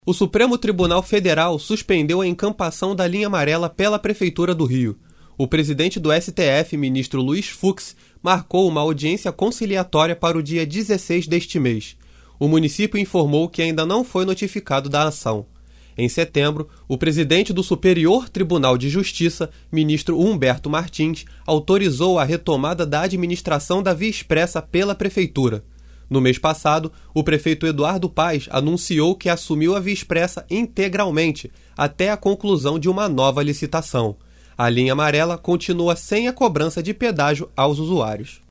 O Supremo Tribunal Federal suspendeu a encampação da linha amarela pela Prefeitura do Rio. O presidente do STF, ministro Luiz Fux, marcou uma audiência conciliatória para o dia 16 deste mês. O município informou que ainda não foi notificado da ação. Em setembro, o presidente do Superior Tribunal de Justiça, ministro Humberto Martins, autorizou a retomada da administração da Via Expressa pela Prefeitura. No mês passado, o prefeito Eduardo Paes anunciou que assumiu a Via Expressa integralmente, até a conclusão de uma nova licitação. A linha amarela continua sem a cobrança de pedágio aos usuários.